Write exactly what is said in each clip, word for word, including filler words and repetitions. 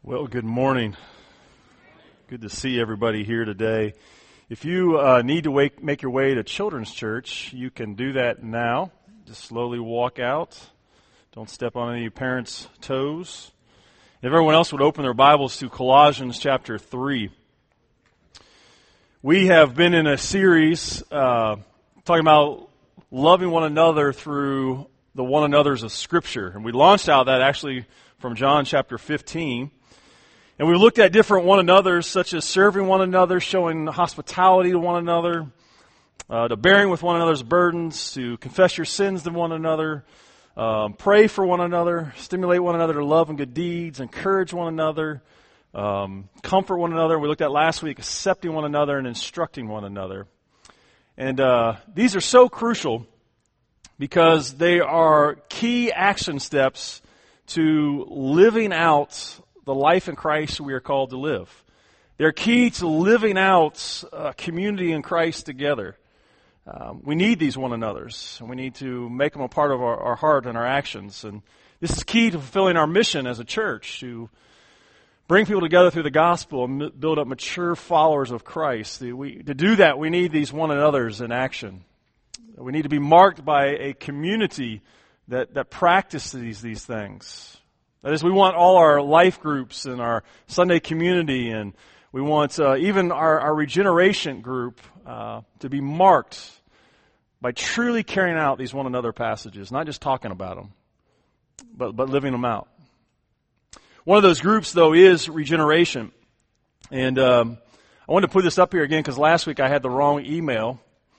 Well, good morning. Good to see everybody here today. If you uh, need to wake, make your way to Children's Church, you can do that now. Just slowly walk out. Don't step on any of your parents' toes. If everyone else would open their Bibles to Colossians chapter three. We have been in a series uh, talking about loving one another through the one another's of Scripture. And we launched out that actually from John chapter fifteen. And we looked at different one another's, such as serving one another, showing hospitality to one another, uh, to bearing with one another's burdens, to confess your sins to one another, um, pray for one another, stimulate one another to love and good deeds, encourage one another, um, comfort one another. We looked at last week accepting one another and instructing one another. And uh, these are so crucial because they are key action steps to living out the life in Christ we are called to live. They're key to living out a community in Christ together. Um, we need these one another's, and we need to make them a part of our, our heart and our actions. And this is key to fulfilling our mission as a church, to bring people together through the gospel and m- build up mature followers of Christ. The, we, to do that, we need these one another's in action. We need to be marked by a community that, that practices these things. That is, we want all our life groups and our Sunday community, and we want uh, even our, our regeneration group uh, to be marked by truly carrying out these one another passages, not just talking about them, but, but living them out. One of those groups, though, is regeneration. And um, I wanted to put this up here again because last week I had the wrong email.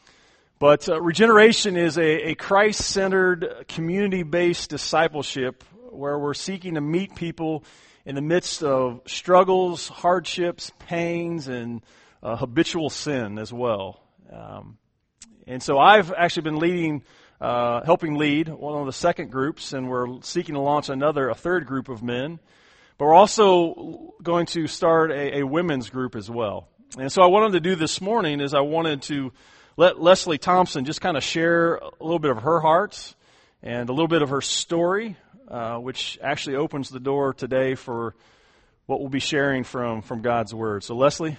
But uh, regeneration is a, a Christ-centered, community-based discipleship where we're seeking to meet people in the midst of struggles, hardships, pains, and uh, habitual sin as well. Um, and so I've actually been leading, uh, helping lead one of the second groups, and we're seeking to launch another, a third group of men. But we're also going to start a, a women's group as well. And so I wanted to do this morning is I wanted to let Leslie Thompson just kind of share a little bit of her heart and a little bit of her story, Uh, which actually opens the door today for what we'll be sharing from, from God's Word. So, Leslie?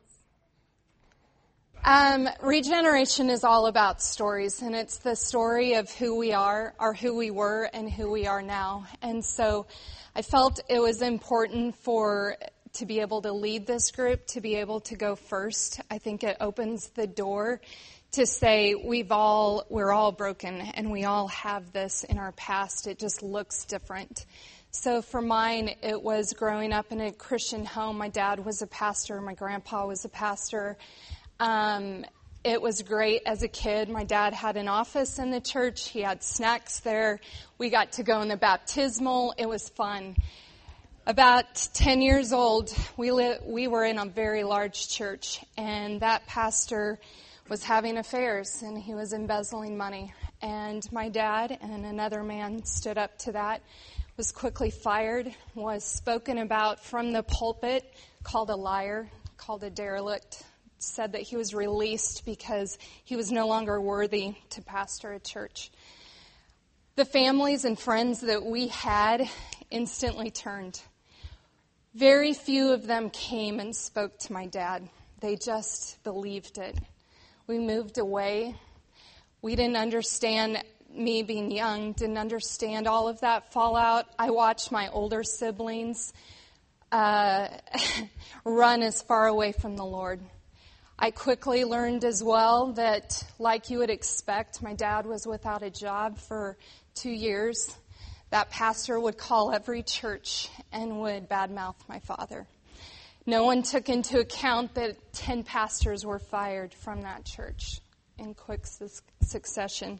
Um, regeneration is all about stories, and it's the story of who we are, or who we were, and who we are now. And so I felt it was important for to be able to lead this group, to be able to go first. I think it opens the door to say we've all, we're all broken and we all have this in our past. It just looks different. So for mine, it was growing up in a Christian home. My dad was a pastor. My grandpa was a pastor. Um, it was great as a kid. My dad had an office in the church. He had snacks there. We got to go in the baptismal. It was fun. About ten years old, we li- we were in a very large church, and that pastor was having affairs, and he was embezzling money. And my dad and another man stood up to that, was quickly fired, was spoken about from the pulpit, called a liar, called a derelict, said that he was released because he was no longer worthy to pastor a church. The families and friends that we had instantly turned. Very few of them came and spoke to my dad. They just believed it. We moved away. We didn't understand, me being young, didn't understand all of that fallout. I watched my older siblings uh, run as far away from the Lord. I quickly learned as well that, like you would expect, my dad was without a job for two years. That pastor would call every church and would badmouth my father. No one took into account that ten pastors were fired from that church in quick su- succession.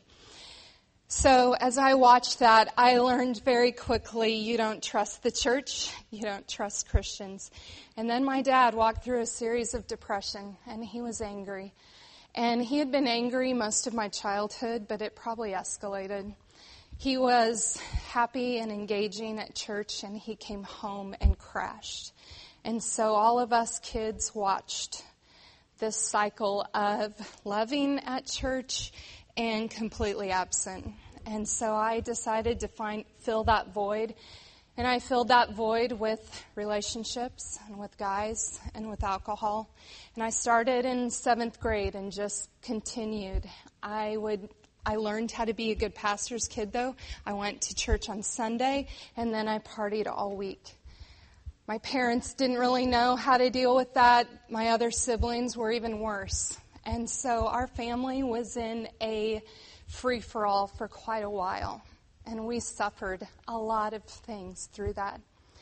So as I watched that, I learned very quickly, you don't trust the church, you don't trust Christians. And then my dad walked through a series of depression, and he was angry. And he had been angry most of my childhood, but it probably escalated. He was happy and engaging at church, and he came home and crashed. And so all of us kids watched this cycle of loving at church and completely absent. And so I decided to find fill that void And I filled that void with relationships and with guys and with alcohol. And I started in seventh grade and just continued. I would, I learned how to be a good pastor's kid, though. I went to church on Sunday, and then I partied all week. My parents didn't really know how to deal with that. My other siblings were even worse. And so our family was in a free-for-all for quite a while. And we suffered a lot of things through that.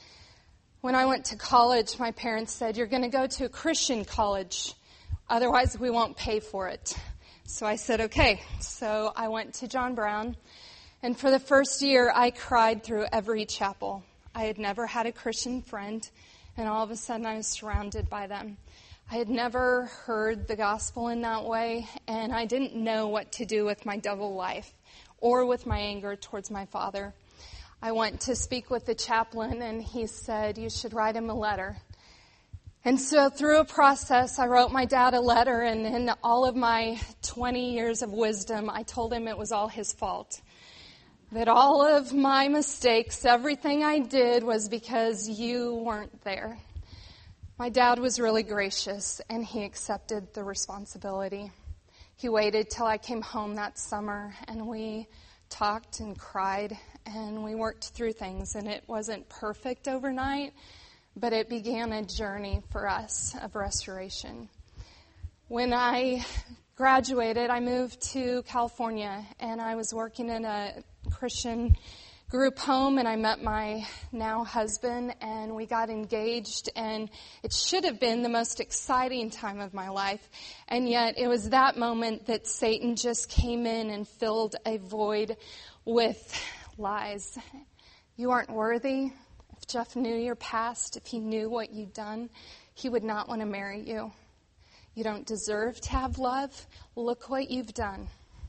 When I went to college, my parents said, "You're going to go to a Christian college. Otherwise, we won't pay for it." So I said, okay. So I went to John Brown. And for the first year, I cried through every chapel. I had never had a Christian friend. And all of a sudden, I was surrounded by them. I had never heard the gospel in that way. And I didn't know what to do with my double life, or with my anger towards my father. I went to speak with the chaplain, and he said, "You should write him a letter." And so through a process, I wrote my dad a letter, and in all of my twenty years of wisdom, I told him it was all his fault. That all of my mistakes, everything I did, was because you weren't there. My dad was really gracious, and he accepted the responsibility. He waited till I came home that summer, and we talked and cried, and we worked through things. And it wasn't perfect overnight, but it began a journey for us of restoration. When I graduated, I moved to California, and I was working in a Christian group home, and I met my now husband, and we got engaged, and it should have been the most exciting time of my life, and yet it was that moment that Satan just came in and filled a void with lies. You aren't worthy. If Jeff knew your past, if he knew what you'd done, he would not want to marry you. You don't deserve to have love. Look what you've done.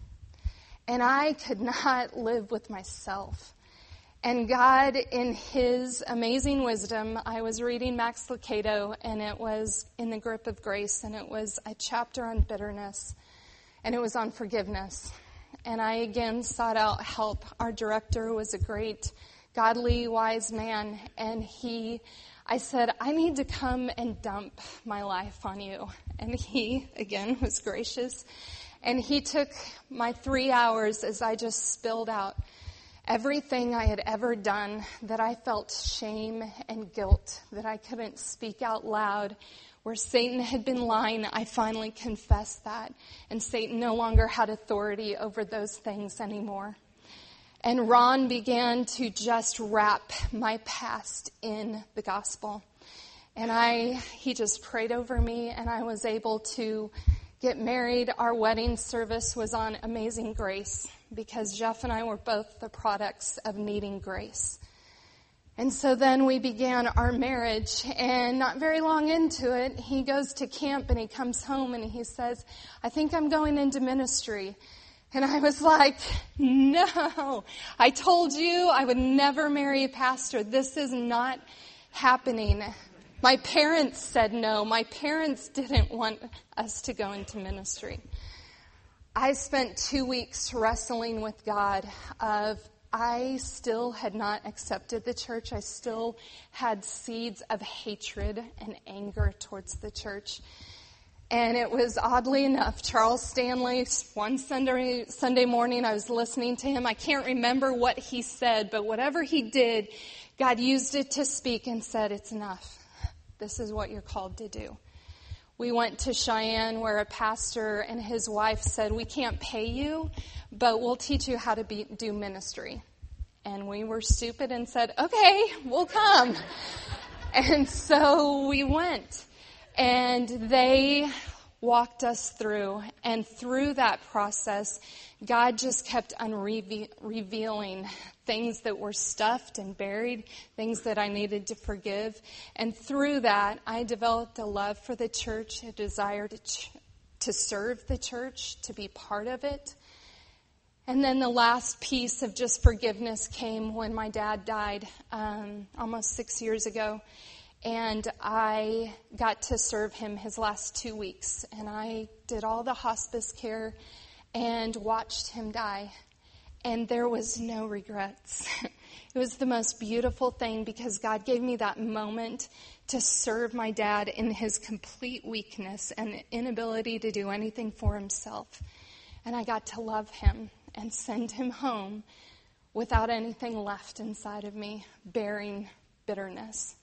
And I could not live with myself. And God, in His amazing wisdom, I was reading Max Lucado, and it was In the Grip of Grace, and it was a chapter on bitterness, and it was on forgiveness. And I again sought out help. Our director was a great, godly, wise man, and he, I said, "I need to come and dump my life on you." And he, again, was gracious. And he took my three hours as I just spilled out everything I had ever done that I felt shame and guilt, that I couldn't speak out loud. Where Satan had been lying, I finally confessed that. And Satan no longer had authority over those things anymore. And Ron began to just wrap my past in the gospel. And I, he just prayed over me, and I was able to get married. Our wedding service was on Amazing Grace, because Jeff and I were both the products of needing grace. And so then we began our marriage, and not very long into it, he goes to camp and he comes home and he says, "I think I'm going into ministry." And I was like, "No, I told you I would never marry a pastor. This is not happening." My parents said no. My parents didn't want us to go into ministry. I spent two weeks wrestling with God of I still had not accepted the church. I still had seeds of hatred and anger towards the church. And it was, oddly enough, Charles Stanley, one Sunday, Sunday morning, I was listening to him. I can't remember what he said, but whatever he did, God used it to speak and said, "It's enough. This is what you're called to do." We went to Cheyenne, where a pastor and his wife said, "We can't pay you, but we'll teach you how to be, do ministry." And we were stupid and said, "Okay, we'll come." And so we went. And they walked us through. And through that process, God just kept unrevealing things that were stuffed and buried, things that I needed to forgive. And through that, I developed a love for the church, a desire to, ch- to serve the church, to be part of it. And then the last piece of just forgiveness came when my dad died um, almost six years ago. And I got to serve him his last two weeks. And I did all the hospice care and watched him die. And there was no regrets. It was the most beautiful thing because God gave me that moment to serve my dad in his complete weakness and inability to do anything for himself. And I got to love him and send him home without anything left inside of me, bearing bitterness.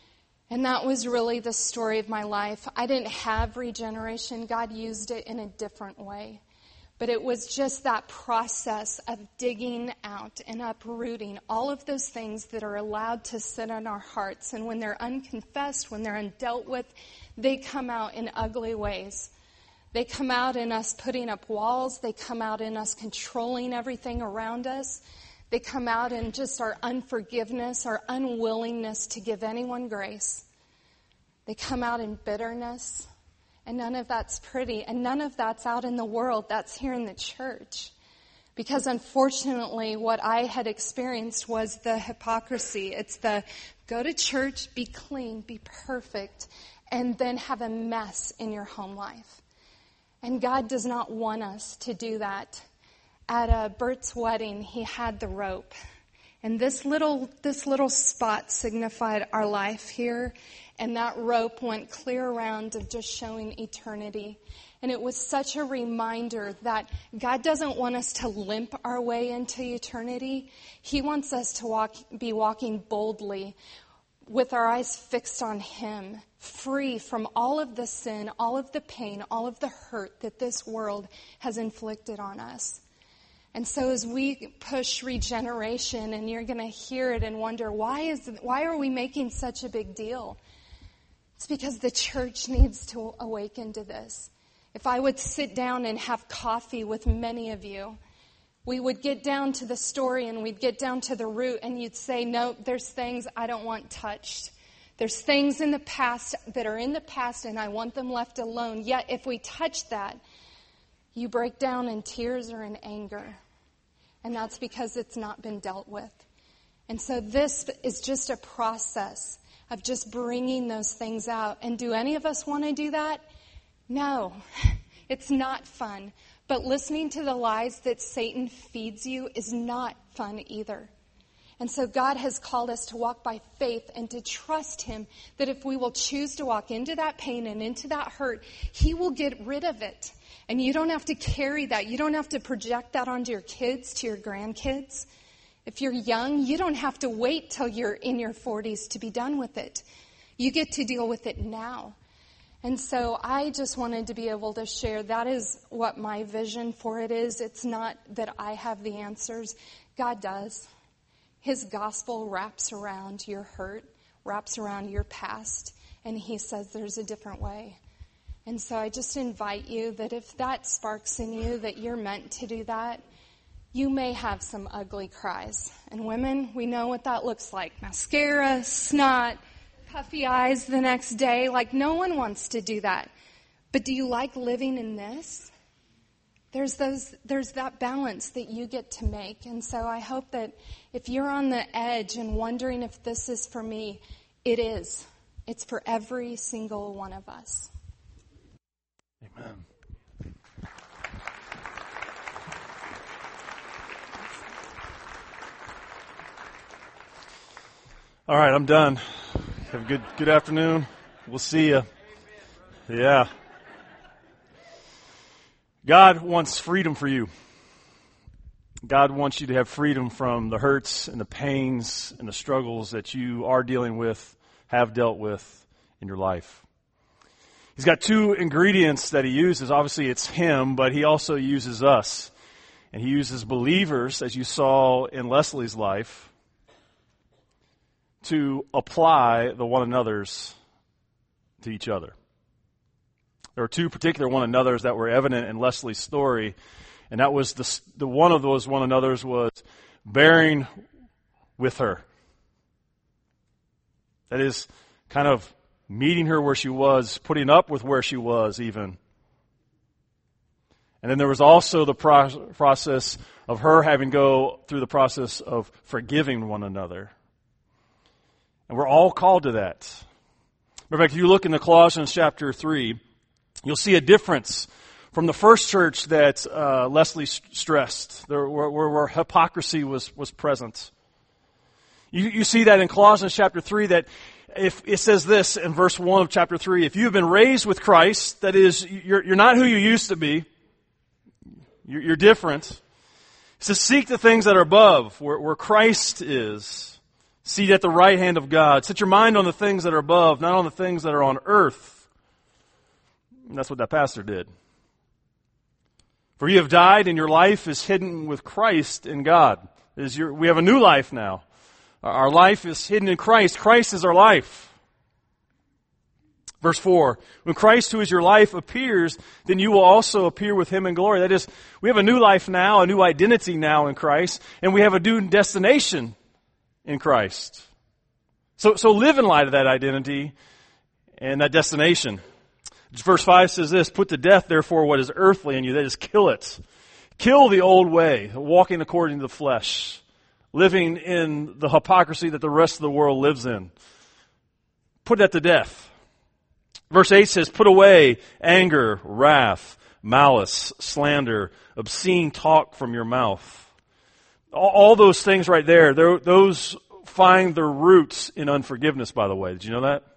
And that was really the story of my life. I didn't have regeneration. God used it in a different way. But it was just that process of digging out and uprooting all of those things that are allowed to sit in our hearts. And when they're unconfessed, when they're undealt with, they come out in ugly ways. They come out in us putting up walls. They come out in us controlling everything around us. They come out in just our unforgiveness, our unwillingness to give anyone grace. They come out in bitterness. And none of that's pretty. And none of that's out in the world. That's here in the church. Because unfortunately, what I had experienced was the hypocrisy. It's the go to church, be clean, be perfect, and then have a mess in your home life. And God does not want us to do that. At uh, Bert's wedding, he had the rope. And this little this little spot signified our life here. And that rope went clear around of just showing eternity. And it was such a reminder that God doesn't want us to limp our way into eternity. He wants us to walk, be walking boldly with our eyes fixed on Him, free from all of the sin, all of the pain, all of the hurt that this world has inflicted on us. And so as we push regeneration, and you're going to hear it and wonder, why is why are we making such a big deal? It's because the church needs to awaken to this. If I would sit down and have coffee with many of you, we would get down to the story and we'd get down to the root, and you'd say, no, there's things I don't want touched. There's things in the past that are in the past and I want them left alone. Yet if we touch that, you break down in tears or in anger. And that's because it's not been dealt with. And so this is just a process of just bringing those things out. And do any of us want to do that? No, it's not fun. But listening to the lies that Satan feeds you is not fun either. And so God has called us to walk by faith and to trust Him that if we will choose to walk into that pain and into that hurt, He will get rid of it. And you don't have to carry that. You don't have to project that onto your kids, to your grandkids. If you're young, you don't have to wait till you're in your forties to be done with it. You get to deal with it now. And so I just wanted to be able to share that is what my vision for it is. It's not that I have the answers. God does. His gospel wraps around your hurt, wraps around your past, and He says there's a different way. And so I just invite you that if that sparks in you that you're meant to do that, you may have some ugly cries. And women, we know what that looks like. Mascara, snot, puffy eyes the next day. Like, no one wants to do that. But do you like living in this? There's those, there's that balance that you get to make. And so I hope that if you're on the edge and wondering if this is for me, it is. It's for every single one of us. Amen. All right, I'm done. Have a good good afternoon. We'll see you. Yeah. God wants freedom for you. God wants you to have freedom from the hurts and the pains and the struggles that you are dealing with, have dealt with in your life. He's got two ingredients that He uses. Obviously, it's Him, but He also uses us. And He uses believers, as you saw in Leslie's life, to apply the one another's to each other. There are two particular one another's that were evident in Leslie's story, and that was the, the one of those one another's was bearing with her. That is kind of meeting her where she was, putting up with where she was even. And then there was also the pro- process of her having to go through the process of forgiving one another. And we're all called to that. In fact, if you look in the Colossians chapter three, you'll see a difference from the first church that uh, Leslie stressed, there, where, where hypocrisy was, was present. You, you see that in Colossians chapter three, that if it says this in verse one of chapter three, if you have been raised with Christ, that is, you're, you're not who you used to be. You're, you're different. It says, seek the things that are above, where, where Christ is. Seated at the right hand of God. Set your mind on the things that are above, not on the things that are on earth. And that's what that pastor did. For you have died, and your life is hidden with Christ in God. It is your, we have a new life now. Our life is hidden in Christ. Christ is our life. Verse four, when Christ, who is your life, appears, then you will also appear with Him in glory. That is, we have a new life now, a new identity now in Christ, and we have a new destination in Christ. So, so live in light of that identity and that destination. Verse five says this, put to death, therefore, what is earthly in you, that is, kill it. Kill the old way, walking according to the flesh. Living in the hypocrisy that the rest of the world lives in. Put that to death. Verse eight says, put away anger, wrath, malice, slander, obscene talk from your mouth. All, all those things right there, those find their roots in unforgiveness, by the way. Did you know that?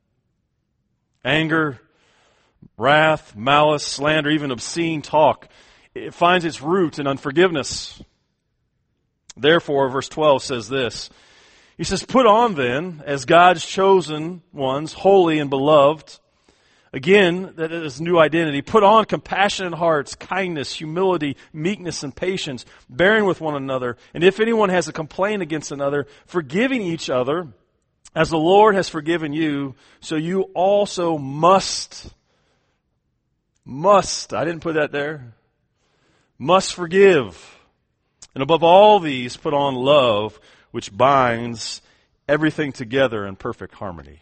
Anger, wrath, malice, slander, even obscene talk. It finds its root in unforgiveness. Therefore, verse twelve says this. He says, put on then, as God's chosen ones, holy and beloved. Again, that is new identity. Put on compassionate hearts, kindness, humility, meekness, and patience, bearing with one another. And if anyone has a complaint against another, forgiving each other, as the Lord has forgiven you, so you also must, must, I didn't put that there, must forgive. And above all these, put on love, which binds everything together in perfect harmony.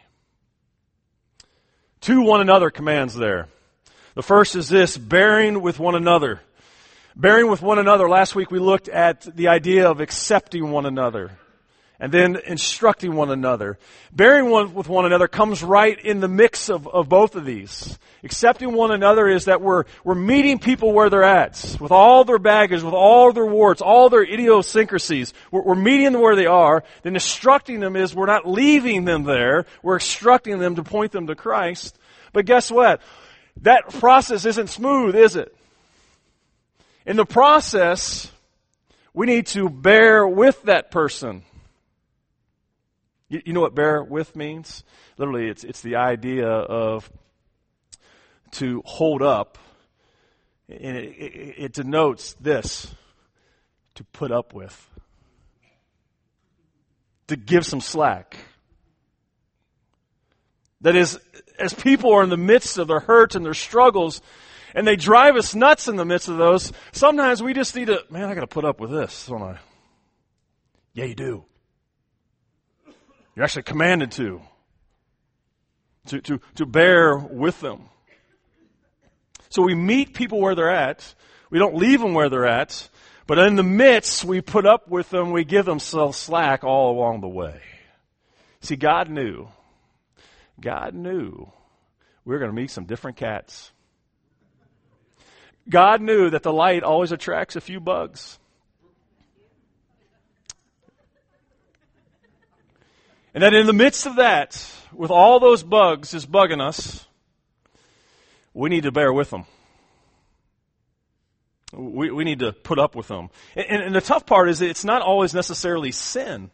To one another commands there. The first is this, bearing with one another. Bearing with one another. Last week we looked at the idea of accepting one another and then instructing one another. Bearing one with one another comes right in the mix of, of both of these. Accepting one another is that we're, we're meeting people where they're at, with all their baggage, with all their warts, all their idiosyncrasies. We're, we're meeting them where they are. Then instructing them is we're not leaving them there. We're instructing them to point them to Christ. But guess what? That process isn't smooth, is it? In the process, we need to bear with that person. You, you know what bear with means? Literally, it's it's the idea of to hold up, and it, it, it denotes this, to put up with, to give some slack. That is, as people are in the midst of their hurts and their struggles, and they drive us nuts in the midst of those, sometimes we just need to, man, I got to put up with this, don't I? Yeah, you do. You're actually commanded to, to, to, to bear with them. So we meet people where they're at. We don't leave them where they're at. But in the midst, we put up with them. We give them slack all along the way. See, God knew. God knew we were going to meet some different cats. God knew that the light always attracts a few bugs. And that in the midst of that, with all those bugs just bugging us, we need to bear with them. We we need to put up with them. And, and the tough part is that it's not always necessarily sin.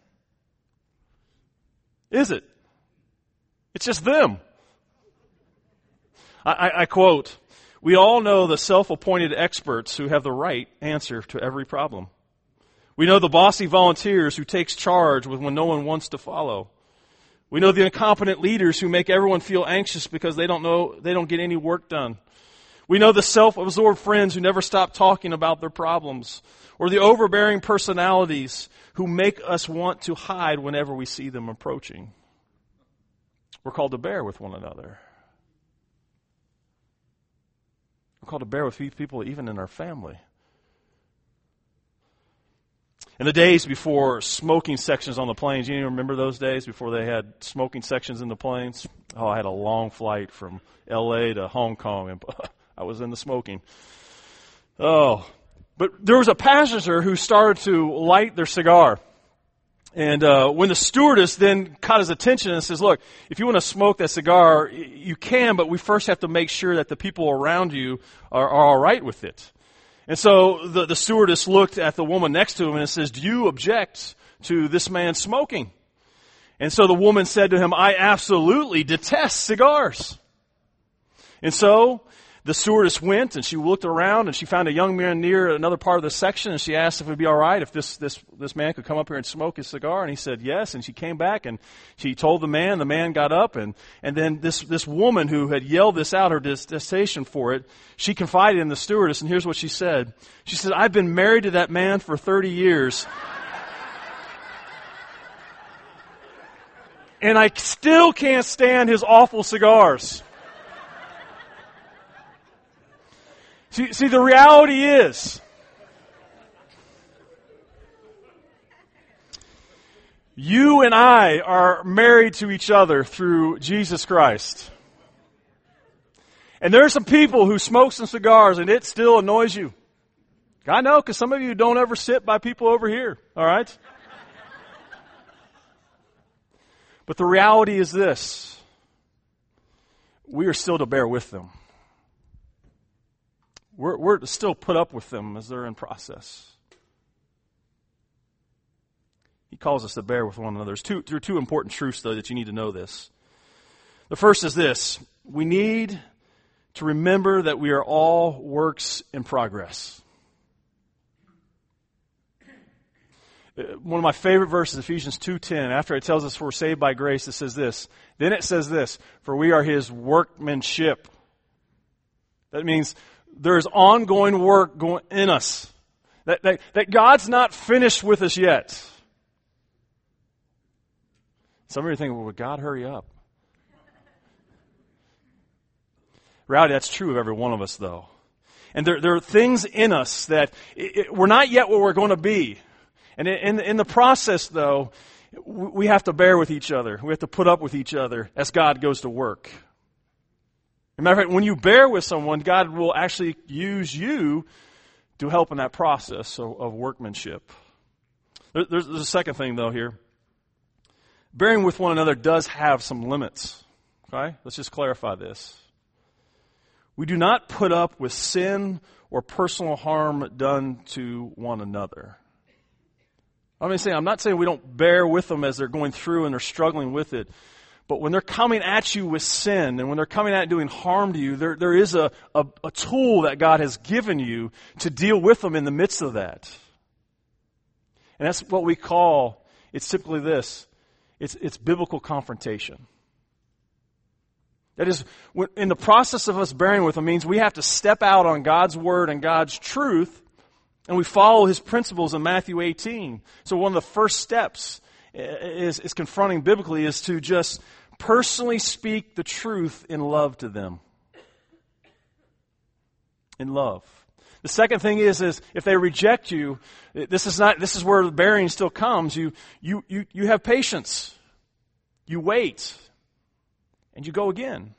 Is it? It's just them. I, I, I quote, we all know the self-appointed experts who have the right answer to every problem. We know the bossy volunteers who takes charge when no one wants to follow. We know the incompetent leaders who make everyone feel anxious because they don't know, they don't get any work done. We know the self-absorbed friends who never stop talking about their problems, or the overbearing personalities who make us want to hide whenever we see them approaching. We're called to bear with one another. We're called to bear with people even in our family. In the days before smoking sections on the planes, you remember those days before they had smoking sections in the planes? Oh, I had a long flight from L A to Hong Kong, and I was in the smoking. Oh, but there was a passenger who started to light their cigar. And uh, when the stewardess then caught his attention and says, look, if you want to smoke that cigar, you can, but we first have to make sure that the people around you are, are all right with it. And so the, the stewardess looked at the woman next to him and says, do you object to this man smoking? And so the woman said to him, I absolutely detest cigars. And so the stewardess went and she looked around and she found a young man near another part of the section and she asked if it would be all right if this, this, this man could come up here and smoke his cigar. And he said yes. And she came back and she told the man, the man got up and, and then this, this woman who had yelled this out, her detestation for it, she confided in the stewardess and here's what she said. She said, I've been married to that man for thirty years and I still can't stand his awful cigars. See, see, the reality is, you and I are married to each other through Jesus Christ. And there are some people who smoke some cigars and it still annoys you. I know, because some of you don't ever sit by people over here, all right? But the reality is this. We are still to bear with them. We're, we're to still put up with them as they're in process. He calls us to bear with one another. There's two, there are two important truths, though, that you need to know this. The first is this. We need to remember that we are all works in progress. One of my favorite verses, Ephesians two ten, after it tells us we're saved by grace, it says this. Then it says this, for we are His workmanship. That means there is ongoing work going in us. That, that, that God's not finished with us yet. Some of you are thinking, well, would God hurry up? Reality, that's true of every one of us, though. And there, there are things in us that it, it, we're not yet what we're going to be. And in, in the process, though, we have to bear with each other. We have to put up with each other as God goes to work. As a matter of fact, when you bear with someone, God will actually use you to help in that process of, of workmanship. There, there's, there's a second thing, though, here. Bearing with one another does have some limits. Okay? Let's just clarify this. We do not put up with sin or personal harm done to one another. I'm saying, I'm not saying we don't bear with them as they're going through and they're struggling with it. But when they're coming at you with sin and when they're coming at doing harm to you, there, there is a, a, a tool that God has given you to deal with them in the midst of that. And that's what we call, it's simply this, it's, it's biblical confrontation. That is, in the process of us bearing with them means we have to step out on God's word and God's truth, and we follow His principles in Matthew eighteen. So one of the first steps is, is confronting biblically is to just personally speak the truth in love to them. In love. The second thing is, is if they reject you, this is not, this is where the bearing still comes. You, you, you, you have patience. You wait. And you go again.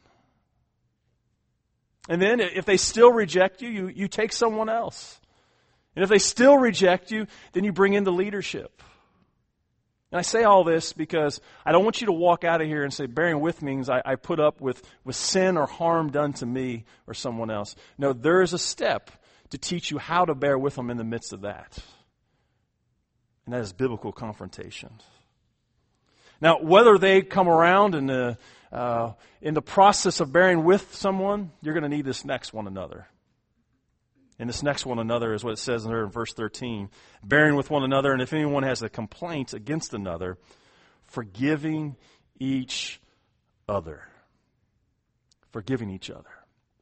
And then if they still reject you, you, you take someone else. And if they still reject you, then you bring in the leadership. And I say all this because I don't want you to walk out of here and say, bearing with means I, I put up with, with sin or harm done to me or someone else. No, there is a step to teach you how to bear with them in the midst of that. And that is biblical confrontation. Now, whether they come around in the, uh, in the process of bearing with someone, you're going to need this next one another. And this next one another is what it says there in verse thirteen. Bearing with one another, and if anyone has a complaint against another, forgiving each other. Forgiving each other.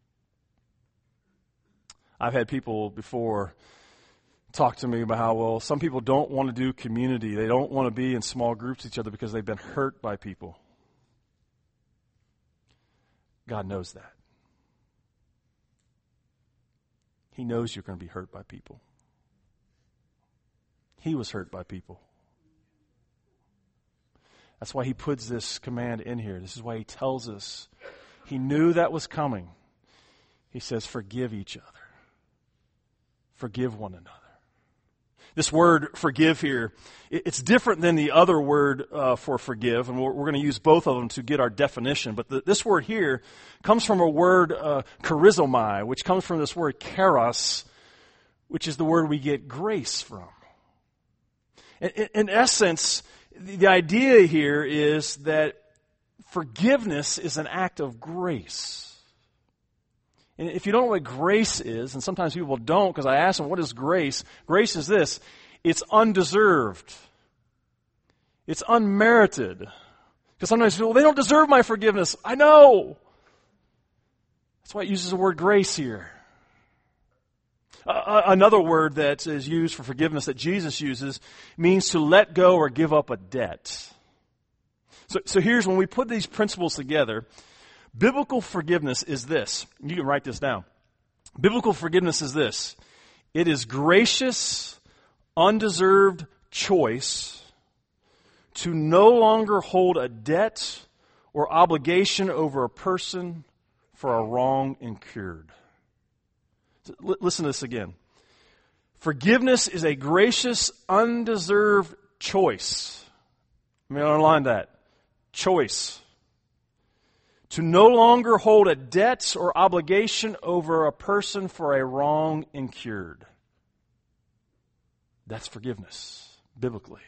I've had people before talk to me about how, well, some people don't want to do community. They don't want to be in small groups with each other because they've been hurt by people. God knows that. He knows you're going to be hurt by people. He was hurt by people. That's why He puts this command in here. This is why He tells us. He knew that was coming. He says, forgive each other. Forgive one another. This word forgive here, it's different than the other word uh, for forgive, and we're, we're going to use both of them to get our definition. But the, this word here comes from a word, uh, charizomai, which comes from this word charos, which is the word we get grace from. In, in, in essence, the, the idea here is that forgiveness is an act of grace. And if you don't know what grace is, and sometimes people don't, because I ask them, what is grace? Grace is this. It's undeserved. It's unmerited. Because sometimes people, they don't deserve my forgiveness. I know. That's why it uses the word grace here. Uh, another word that is used for forgiveness that Jesus uses means to let go or give up a debt. So, so here's when we put these principles together. Biblical forgiveness is this. You can write this down. Biblical forgiveness is this. It is gracious, undeserved choice to no longer hold a debt or obligation over a person for a wrong incurred. L- listen to this again. Forgiveness is a gracious, undeserved choice. Let me underline that. Choice. To no longer hold a debt or obligation over a person for a wrong incurred. That's forgiveness, biblically.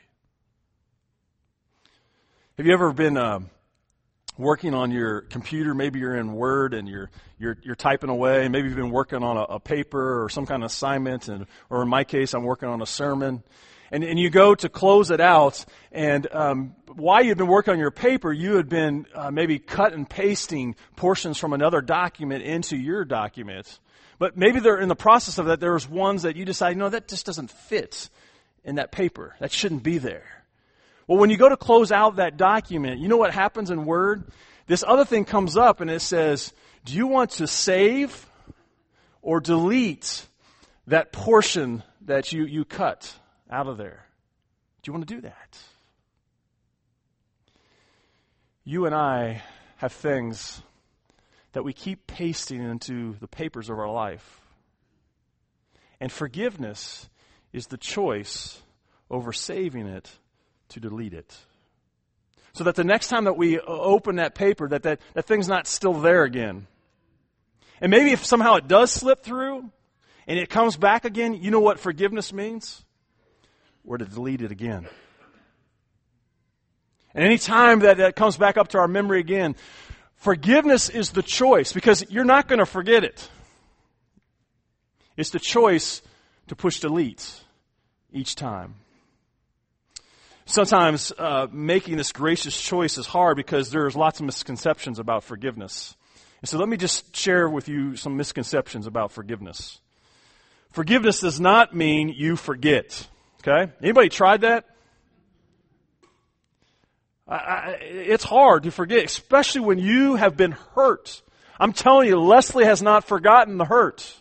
Have you ever been uh, working on your computer? Maybe you're in Word and you're you're you're typing away. Maybe you've been working on a, a paper or some kind of assignment, and or in my case, I'm working on a sermon. And, and you go to close it out, and um, while you've been working on your paper, you had been uh, maybe cut and pasting portions from another document into your document. But maybe they're in the process of that, there's ones that you decide, no, that just doesn't fit in that paper. That shouldn't be there. Well, when you go to close out that document, you know what happens in Word? This other thing comes up, and it says, do you want to save or delete that portion that you, you cut out of there? Do you want to do that? You and I have things that we keep pasting into the papers of our life. And forgiveness is the choice over saving it to delete it. So that the next time that we open that paper, that, that, that thing's not still there again. And maybe if somehow it does slip through and it comes back again, you know what forgiveness means? We're to delete it again. And any time that that comes back up to our memory again, forgiveness is the choice, because you're not going to forget it. It's the choice to push delete each time. Sometimes uh, making this gracious choice is hard because there's lots of misconceptions about forgiveness. And so let me just share with you some misconceptions about forgiveness. Forgiveness does not mean you forget. Okay? Anybody tried that? I, I, it's hard to forget, especially when you have been hurt. I'm telling you, Leslie has not forgotten the hurt.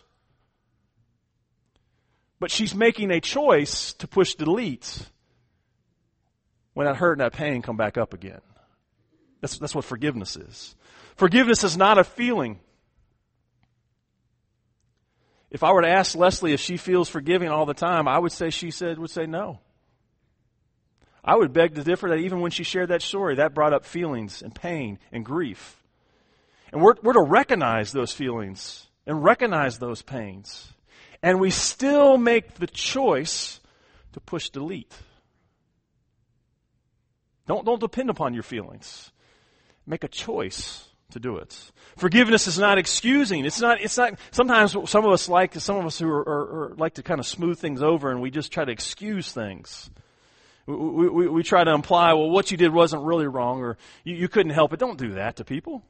But she's making a choice to push delete when that hurt and that pain come back up again. That's, that's what forgiveness is. Forgiveness is not a feeling. If I were to ask Leslie if she feels forgiving all the time, I would say she said would say no. I would beg to differ that even when she shared that story, that brought up feelings and pain and grief. And we're, we're to recognize those feelings and recognize those pains. And we still make the choice to push delete. Don't, don't depend upon your feelings. Make a choice to do it. Forgiveness is not excusing. It's not, it's not, sometimes some of us like, some of us who are, are, are like to kind of smooth things over, and we just try to excuse things. We, we, we try to imply, well, what you did wasn't really wrong, or you, you couldn't help it. Don't do that to people.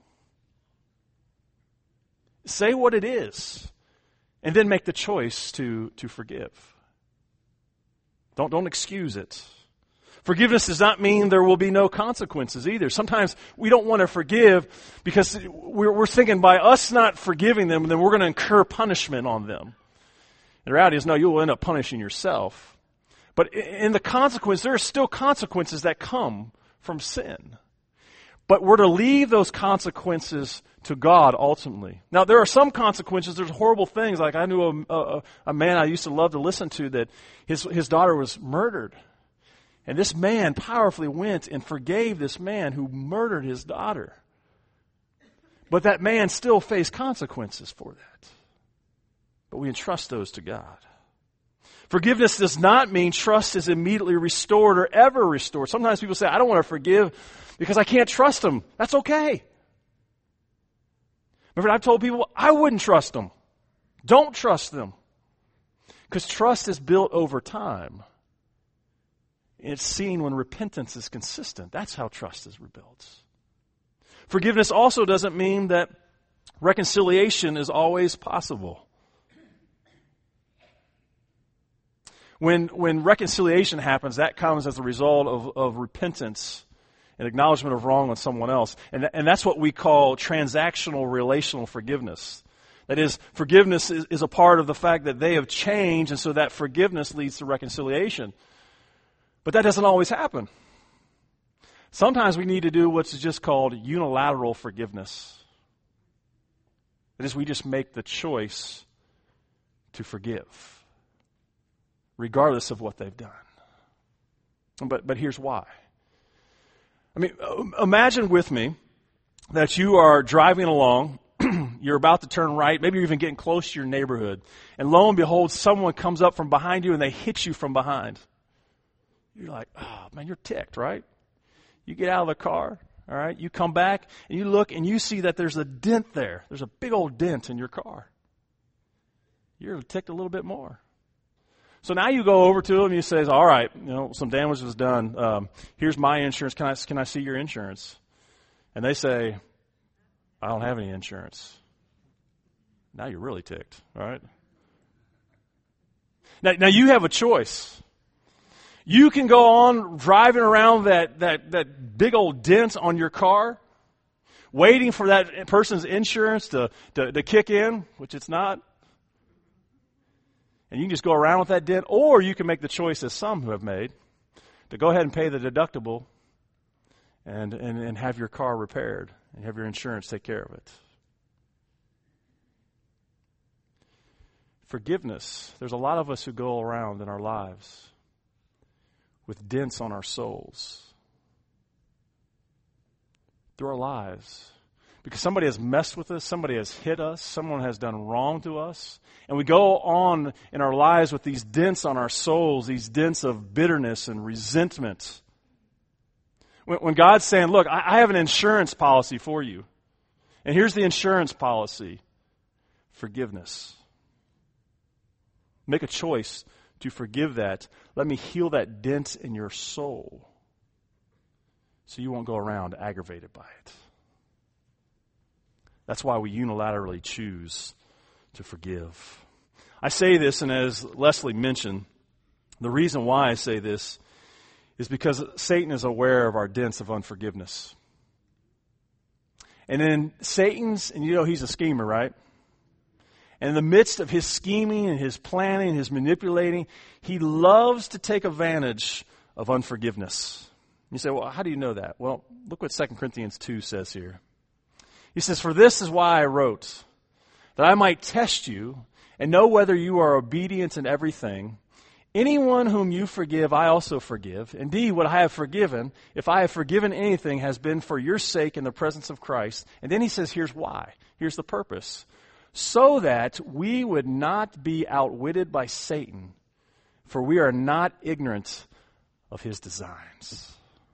Say what it is, and then make the choice to, to forgive. Don't, don't excuse it. Forgiveness does not mean there will be no consequences either. Sometimes we don't want to forgive because we're, we're thinking by us not forgiving them, then we're going to incur punishment on them. And the reality is, no, you'll end up punishing yourself. But in the consequence, there are still consequences that come from sin. But we're to leave those consequences to God ultimately. Now, there are some consequences. There's horrible things. Like I knew a, a, a man I used to love to listen to that his, his daughter was murdered. And this man powerfully went and forgave this man who murdered his daughter. But that man still faced consequences for that. But we entrust those to God. Forgiveness does not mean trust is immediately restored or ever restored. Sometimes people say, I don't want to forgive because I can't trust them. That's okay. Remember, I've told people, I wouldn't trust them. Don't trust them. Because trust is built over time. It's seen when repentance is consistent. That's how trust is rebuilt. Forgiveness also doesn't mean that reconciliation is always possible. When when reconciliation happens, that comes as a result of, of repentance and acknowledgement of wrong on someone else. And, th- and that's what we call transactional relational forgiveness. That is, forgiveness is, is a part of the fact that they have changed, and so that forgiveness leads to reconciliation. But that doesn't always happen. Sometimes we need to do what's just called unilateral forgiveness. That is, we just make the choice to forgive, regardless of what they've done. But but here's why. I mean, imagine with me that you are driving along, you're about to turn right, maybe you're even getting close to your neighborhood, and lo and behold, someone comes up from behind you and they hit you from behind. You're like, oh man, you're ticked, right? You get out of the car, all right? You come back and you look and you see that there's a dent there. There's a big old dent in your car. You're ticked a little bit more. So now you go over to them and you say, all right, you know, some damage was done. Um, here's my insurance. Can I, can I see your insurance? And they say, I don't have any insurance. Now you're really ticked, all right? Now, now you have a choice. You can go on driving around that, that, that big old dent on your car, waiting for that person's insurance to, to, to kick in, which it's not. And you can just go around with that dent, or you can make the choice, as some who have made, to go ahead and pay the deductible and, and, and have your car repaired and have your insurance take care of it. Forgiveness. There's a lot of us who go around in our lives with dents on our souls through our lives. Because somebody has messed with us, somebody has hit us, someone has done wrong to us. And we go on in our lives with these dents on our souls, these dents of bitterness and resentment. When, when God's saying, look, I, I have an insurance policy for you. And here's the insurance policy. Forgiveness. Make a choice to forgive that. Let me heal that dent in your soul so you won't go around aggravated by it. That's why we unilaterally choose to forgive. I say this, and as Leslie mentioned, the reason why I say this is because Satan is aware of our dents of unforgiveness. And then Satan's, and you know he's a schemer, right? And in the midst of his scheming and his planning, his manipulating, he loves to take advantage of unforgiveness. You say, well, how do you know that? Well, look what Second Corinthians two says here. He says, for this is why I wrote, that I might test you and know whether you are obedient in everything. Anyone whom you forgive, I also forgive. Indeed, what I have forgiven, if I have forgiven anything, has been for your sake in the presence of Christ. And then he says, here's why. Here's the purpose. So that we would not be outwitted by Satan, for we are not ignorant of his designs.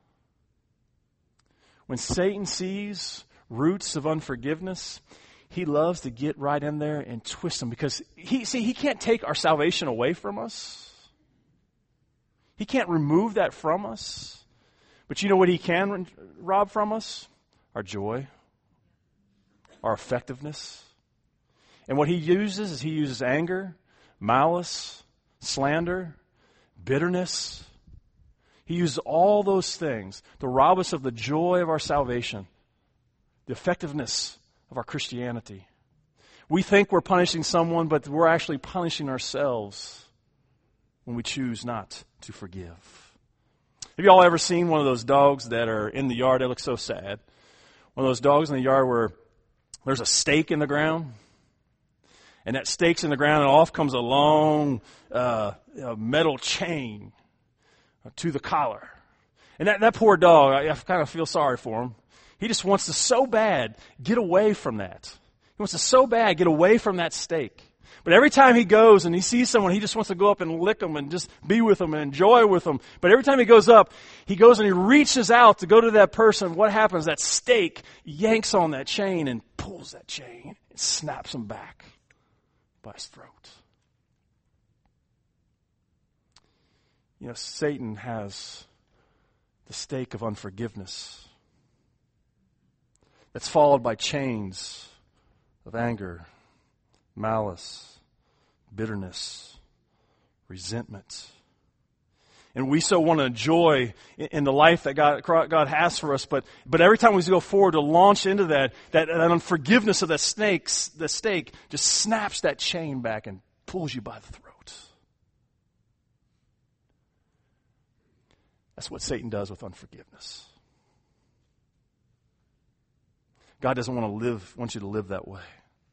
When Satan sees roots of unforgiveness, he loves to get right in there and twist them, because he see he can't take our salvation away from us. He can't remove that from us. But you know what he can rob from us? Our joy, our effectiveness. And what he uses is he uses anger, malice, slander, bitterness. He uses all those things to rob us of the joy of our salvation, the effectiveness of our Christianity. We think we're punishing someone, but we're actually punishing ourselves when we choose not to forgive. Have you all ever seen one of those dogs that are in the yard? They look so sad. One of those dogs in the yard where there's a stake in the ground, and that stake's in the ground, and off comes a long uh, metal chain to the collar. And that, that poor dog, I, I kind of feel sorry for him. He just wants to so bad get away from that. He wants to so bad get away from that stake. But every time he goes and he sees someone, he just wants to go up and lick them and just be with them and enjoy with them. But every time he goes up, he goes and he reaches out to go to that person. What happens? That stake yanks on that chain and pulls that chain and snaps him back by his throat. You know, Satan has the stake of unforgiveness that's followed by chains of anger, malice, bitterness, resentment. And we so want to enjoy in the life that God, God has for us, but, but every time we go forward to launch into that, that, that unforgiveness of that snake, the stake just snaps that chain back and pulls you by the throat. That's what Satan does with unforgiveness. God doesn't want to live, want you to live that way.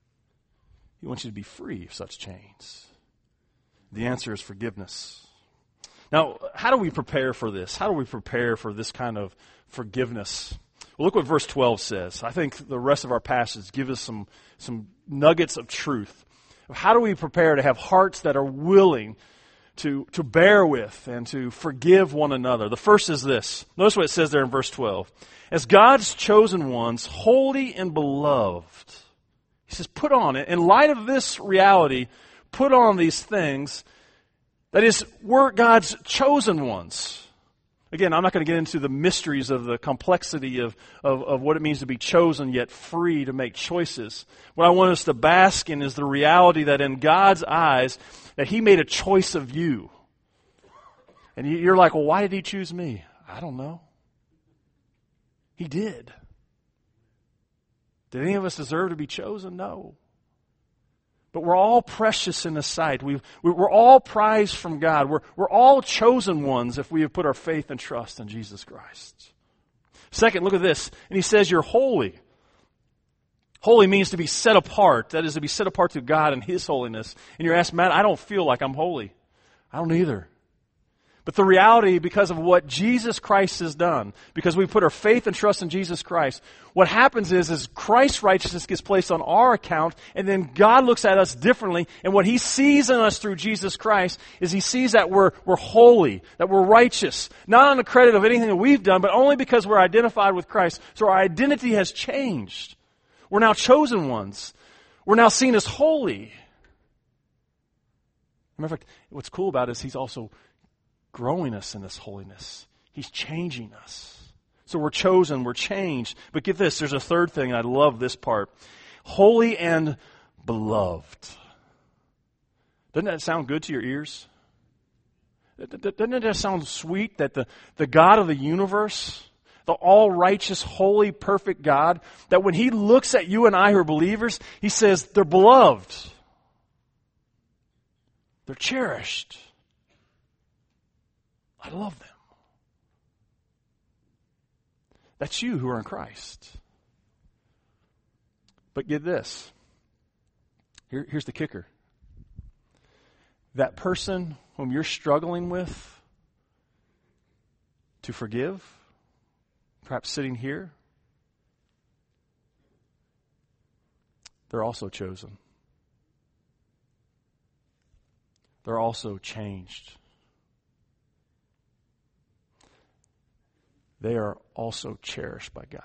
He wants you to be free of such chains. The answer is forgiveness. Now, how do we prepare for this? How do we prepare for this kind of forgiveness? Well, look what verse twelve says. I think the rest of our passage gives us some, some nuggets of truth. How do we prepare to have hearts that are willing to, to bear with and to forgive one another? The first is this. Notice what it says there in verse twelve. As God's chosen ones, holy and beloved. He says, put on it. In light of this reality, put on these things. That is, we're God's chosen ones. Again, I'm not going to get into the mysteries of the complexity of, of, of what it means to be chosen yet free to make choices. What I want us to bask in is the reality that in God's eyes, that He made a choice of you. And you're like, well, why did He choose me? I don't know. He did. Did any of us deserve to be chosen? No. But we're all precious in His sight. We've, we're all prized from God. We're, we're all chosen ones if we have put our faith and trust in Jesus Christ. Second, look at this. And He says you're holy. Holy means to be set apart. That is to be set apart to God and His holiness. And you're asked, Matt, I don't feel like I'm holy. I don't either. But the reality, because of what Jesus Christ has done, because we put our faith and trust in Jesus Christ, what happens is, is Christ's righteousness gets placed on our account, and then God looks at us differently, and what He sees in us through Jesus Christ is He sees that we're, we're holy, that we're righteous, not on the credit of anything that we've done, but only because we're identified with Christ. So our identity has changed. We're now chosen ones. We're now seen as holy. Matter of fact, what's cool about it is He's also growing us in this holiness. He's changing us. So we're chosen, we're changed. But get this, there's a third thing, and I love this part. Holy and beloved. Doesn't that sound good to your ears? Doesn't that sound sweet that the, the God of the universe, the all-righteous, holy, perfect God, that when He looks at you and I who are believers, He says they're beloved. They're cherished. I love them. That's you who are in Christ. But get this. Here, here's the kicker. That person whom you're struggling with to forgive, perhaps sitting here, they're also chosen. They're also changed. They are also cherished by God.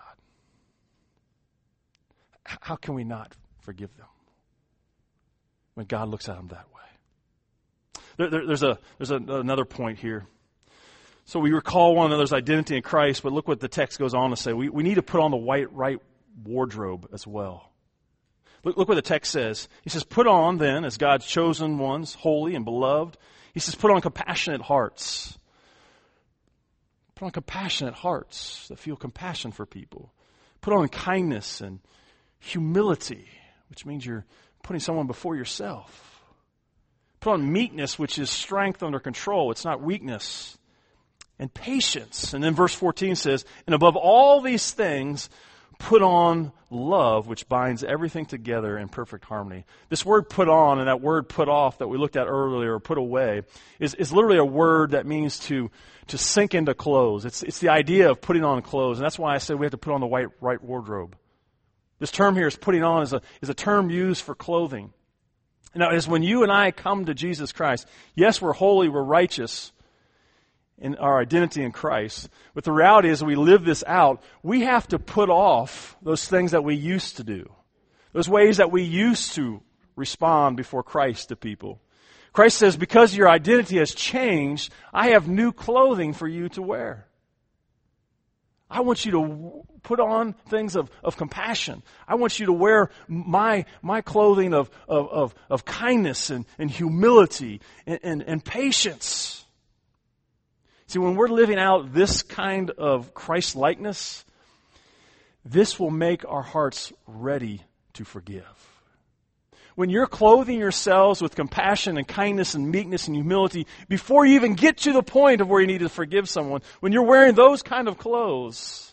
How can we not forgive them when God looks at them that way? There, there, there's a there's a, another point here. So we recall one another's identity in Christ, but look what the text goes on to say. We, we need to put on the white right wardrobe as well. Look, look what the text says. He says, put on then, as God's chosen ones, holy and beloved. He says, put on compassionate hearts. Put on compassionate hearts that feel compassion for people. Put on kindness and humility, which means you're putting someone before yourself. Put on meekness, which is strength under control. It's not weakness. And patience. And then verse fourteen says, and above all these things, put on love, which binds everything together in perfect harmony. This word put on and that word put off that we looked at earlier, or put away, is, is literally a word that means to, to sink into clothes. It's, it's the idea of putting on clothes, and that's why I said we have to put on the white, right wardrobe. This term here is putting on is a, is a term used for clothing. Now, as when you and I come to Jesus Christ, yes, we're holy, we're righteous in our identity in Christ, but the reality is we live this out, we have to put off those things that we used to do, those ways that we used to respond before Christ to people. Christ says, because your identity has changed, I have new clothing for you to wear. I want you to put on things of, of compassion. I want you to wear my my clothing of, of, of, of kindness and, and humility and, and, and patience. See, when we're living out this kind of Christ-likeness, this will make our hearts ready to forgive. When you're clothing yourselves with compassion and kindness and meekness and humility, before you even get to the point of where you need to forgive someone, when you're wearing those kind of clothes,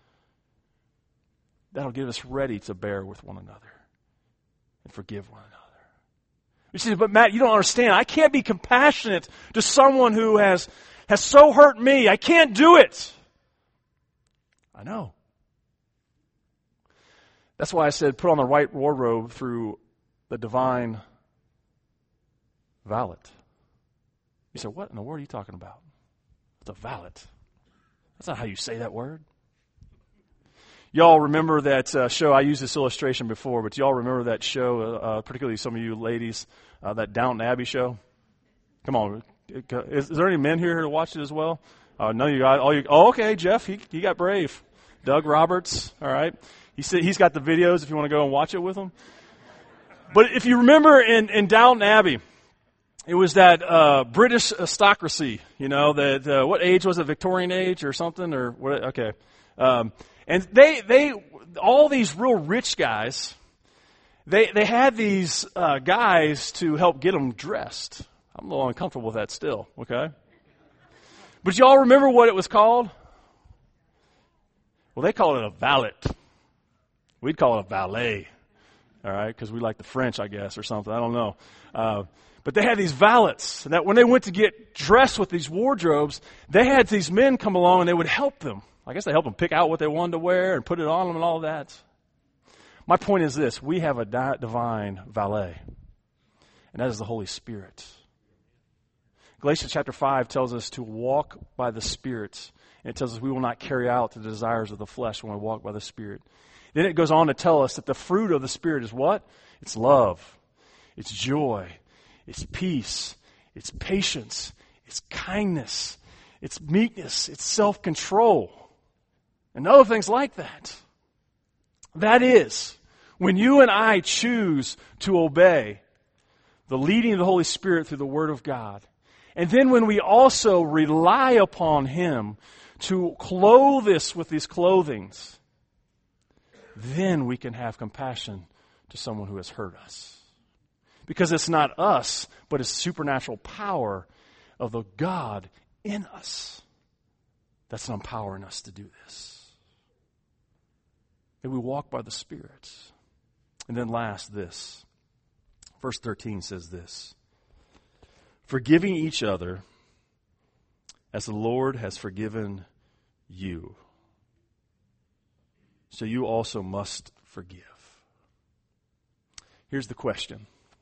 that'll get us ready to bear with one another and forgive one another. You say, but Matt, you don't understand. I can't be compassionate to someone who has, has so hurt me. I can't do it. I know. That's why I said put on the right wardrobe through the divine valet. You say, what in the world are you talking about? It's a valet. That's not how you say that word. Y'all remember that uh, show? I used this illustration before, but y'all remember that show, uh, particularly some of you ladies, uh, that Downton Abbey show? Come on. Is, is there any men here to watch it as well? Uh, none of you guys. All you, oh, okay, Jeff, he, he got brave. Doug Roberts, all right. He said he's got the videos if you want to go and watch it with him. But if you remember in, in Downton Abbey, it was that uh, British aristocracy, you know, that uh, what age was it, Victorian age or something? Or what? Okay. Um, and they, they, all these real rich guys, they, they had these uh, guys to help get them dressed. I'm a little uncomfortable with that still, okay? But y'all remember what it was called? Well, they called it a valet. We'd call it a valet. All right, because we like the French, I guess, or something. I don't know. Uh, but they had these valets, and that when they went to get dressed with these wardrobes, they had these men come along and they would help them. I guess they helped them pick out what they wanted to wear and put it on them and all that. My point is this: we have a di- divine valet, and that is the Holy Spirit. Galatians chapter five tells us to walk by the Spirit, and it tells us we will not carry out the desires of the flesh when we walk by the Spirit. Then it goes on to tell us that the fruit of the Spirit is what? It's love. It's joy. It's peace. It's patience. It's kindness. It's meekness. It's self-control. And other things like that. That is, when you and I choose to obey the leading of the Holy Spirit through the Word of God, and then when we also rely upon Him to clothe us with these clothings, then we can have compassion to someone who has hurt us. Because it's not us, but it's supernatural power of the God in us that's empowering us to do this. And we walk by the Spirit. And then last, this. Verse thirteen says this: forgiving each other as the Lord has forgiven you, so you also must forgive. Here's the question: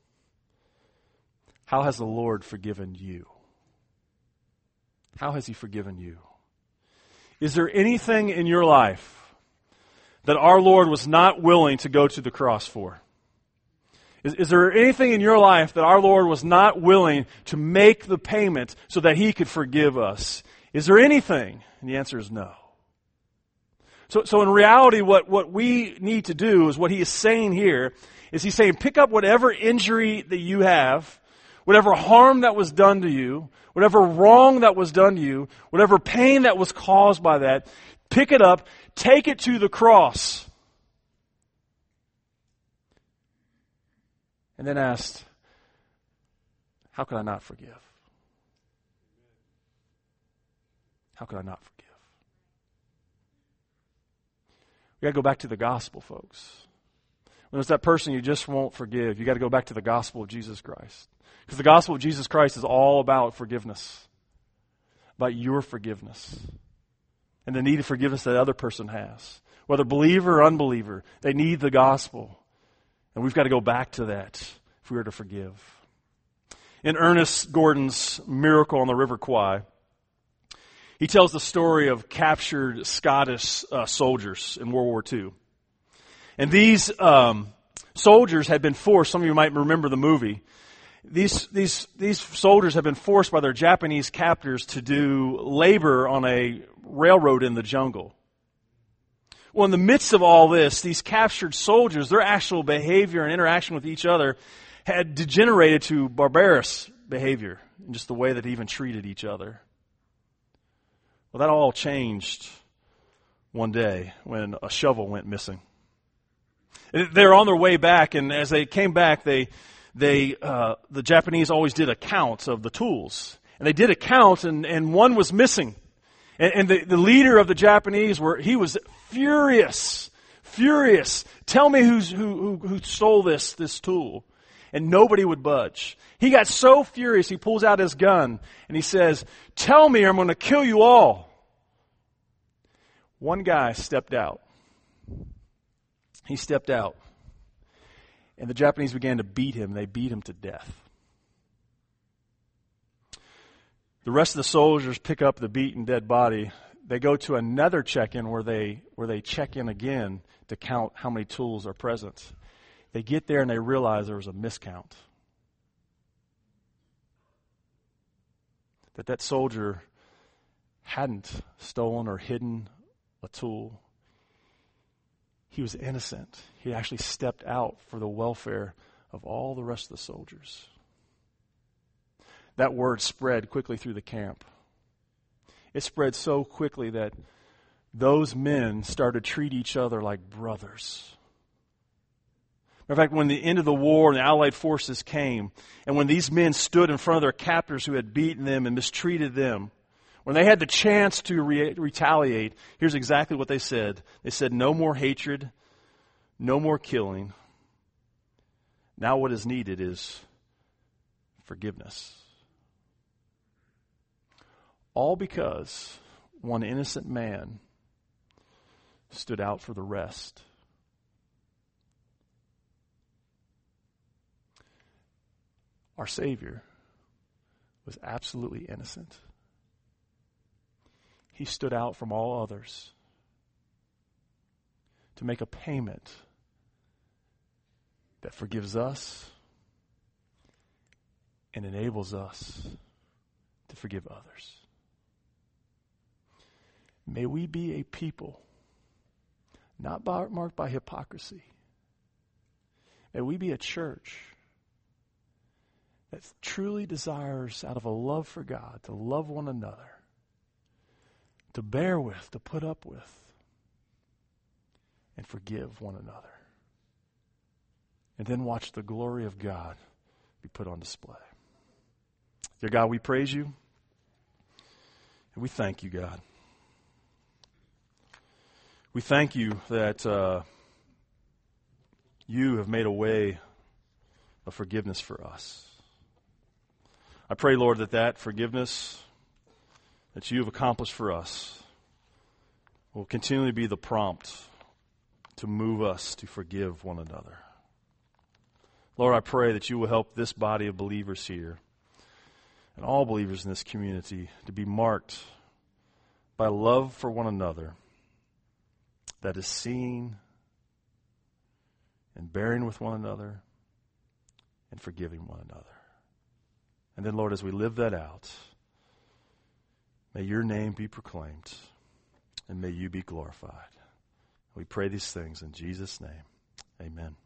how has the Lord forgiven you? How has He forgiven you? Is there anything in your life that our Lord was not willing to go to the cross for? Is, is there anything in your life that our Lord was not willing to make the payment so that He could forgive us? Is there anything? And the answer is no. So, so in reality, what, what we need to do is what He is saying here is He's saying, pick up whatever injury that you have, whatever harm that was done to you, whatever wrong that was done to you, whatever pain that was caused by that, pick it up, take it to the cross. And then ask, how could I not forgive? How could I not forgive? got to go back to the gospel, folks. When it's that person you just won't forgive, you got to go back to the gospel of Jesus Christ. Because the gospel of Jesus Christ is all about forgiveness, about your forgiveness, and the need of forgiveness that other person has. Whether believer or unbeliever, they need the gospel. And we've got to go back to that if we are to forgive. In Ernest Gordon's Miracle on the River Kwai, he tells the story of captured Scottish uh, soldiers in World War Two. And these um, soldiers had been forced, some of you might remember the movie, these, these, these soldiers had been forced by their Japanese captors to do labor on a railroad in the jungle. Well, in the midst of all this, these captured soldiers, their actual behavior and interaction with each other had degenerated to barbarous behavior in just the way that they even treated each other. Well, that all changed one day when a shovel went missing. They were on their way back, and as they came back, they, they, uh, the Japanese always did a count of the tools. And they did a count, and, and one was missing. And, and the, the leader of the Japanese, were he was furious, furious. Tell me who's, who, who, who stole this, this tool. And nobody would budge. He got so furious, he pulls out his gun, and he says, tell me or I'm going to kill you all. One guy stepped out. He stepped out, and the Japanese began to beat him. They beat him to death. The rest of the soldiers pick up the beaten dead body. They go to another check-in where they where they check in again to count how many tools are present. They get there and they realize there was a miscount. That that soldier hadn't stolen or hidden a tool. He was innocent. He actually stepped out for the welfare of all the rest of the soldiers. That word spread quickly through the camp. It spread so quickly that those men started to treat each other like brothers. Matter of fact, when the end of the war and the Allied forces came, and when these men stood in front of their captors who had beaten them and mistreated them, when they had the chance to re- retaliate, here's exactly what they said. They said, no more hatred, no more killing. Now what is needed is forgiveness. All because one innocent man stood out for the rest. Our Savior was absolutely innocent. He stood out from all others to make a payment that forgives us and enables us to forgive others. May we be a people not by, marked by hypocrisy. May we be a church that truly desires, out of a love for God, to love one another, to bear with, to put up with, and forgive one another. And then watch the glory of God be put on display. Dear God, we praise you, and we thank you, God. We thank you that uh, you have made a way of forgiveness for us. I pray, Lord, that that forgiveness that you have accomplished for us will continually be the prompt to move us to forgive one another. Lord, I pray that you will help this body of believers here and all believers in this community to be marked by love for one another that is seen and bearing with one another and forgiving one another. And then, Lord, as we live that out, may your name be proclaimed and may you be glorified. We pray these things in Jesus' name. Amen.